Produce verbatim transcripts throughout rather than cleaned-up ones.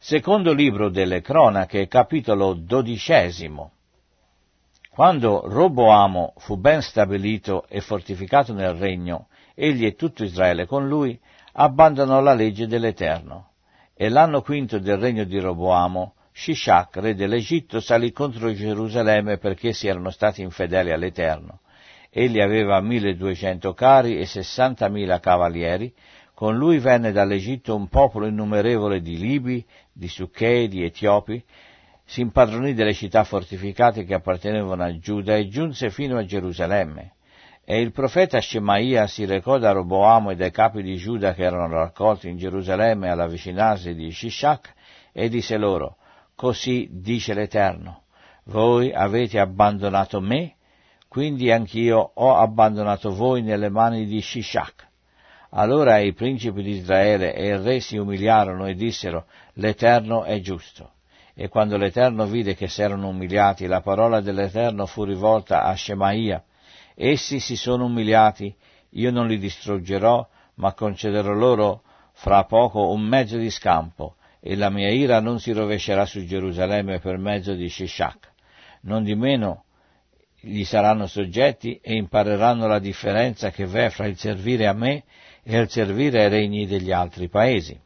Secondo libro delle Cronache, capitolo dodicesimo. Quando Roboamo fu ben stabilito e fortificato nel regno, egli e tutto Israele con lui abbandonò la legge dell'Eterno. E l'anno quinto del regno di Roboamo, Shishak, re dell'Egitto, salì contro Gerusalemme perché si erano stati infedeli all'Eterno. Egli aveva milleduecento carri e sessantamila cavalieri. Con lui venne dall'Egitto un popolo innumerevole di Libi, di Succei, di Etiopi, si impadronì delle città fortificate che appartenevano a Giuda e giunse fino a Gerusalemme. E il profeta Shemaia si recò da Roboamo e dai capi di Giuda che erano raccolti in Gerusalemme alla vicinanza di Shishak e disse loro: Così dice l'Eterno, voi avete abbandonato me, quindi anch'io ho abbandonato voi nelle mani di Shishak. Allora i principi di Israele e il re si umiliarono e dissero: l'Eterno è giusto. E quando l'Eterno vide che s'erano umiliati, la parola dell'Eterno fu rivolta a Shemaia: essi si sono umiliati, io non li distruggerò, ma concederò loro fra poco un mezzo di scampo, e la mia ira non si rovescerà su Gerusalemme per mezzo di Shishak. Nondimeno gli saranno soggetti e impareranno la differenza che v'è fra il servire a me e il servire ai regni degli altri paesi.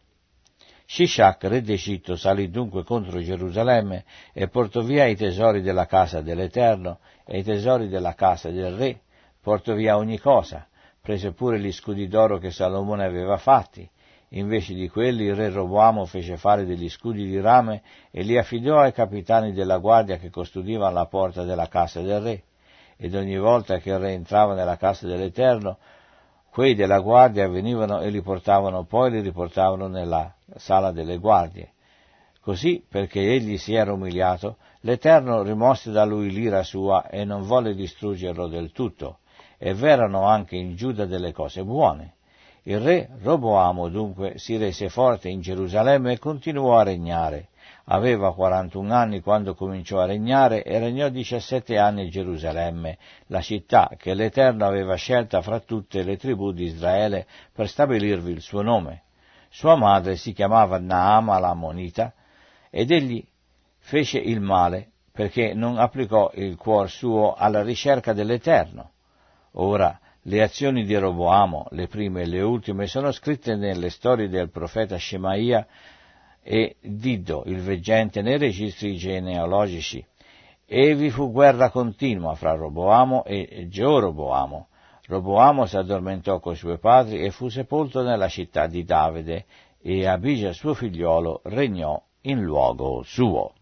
Shishak, re d'Egitto, salì dunque contro Gerusalemme e portò via i tesori della casa dell'Eterno e i tesori della casa del re, portò via ogni cosa, prese pure gli scudi d'oro che Salomone aveva fatti. Invece di quelli il re Roboamo fece fare degli scudi di rame e li affidò ai capitani della guardia che custodivano la porta della casa del re. Ed ogni volta che il re entrava nella casa dell'Eterno, quei della guardia venivano e li portavano, poi li riportavano nella sala delle guardie. Così, perché egli si era umiliato, l'Eterno rimosse da lui l'ira sua e non volle distruggerlo del tutto. E v'erano anche in Giuda delle cose buone. Il re Roboamo dunque si rese forte in Gerusalemme e continuò a regnare. Aveva quarantuno anni quando cominciò a regnare e regnò diciassette anni a Gerusalemme, la città che l'Eterno aveva scelta fra tutte le tribù di Israele per stabilirvi il suo nome. Sua madre si chiamava Naama l'Ammonita, ed egli fece il male perché non applicò il cuor suo alla ricerca dell'Eterno. Ora, le azioni di Roboamo, le prime e le ultime, sono scritte nelle storie del profeta Shemaia e d'Iddo, il veggente, nei registri genealogici. E vi fu guerra continua fra Roboamo e Geroboamo. Roboamo si addormentò coi suoi padri e fu sepolto nella città di Davide, e Abija suo figliolo regnò in luogo suo.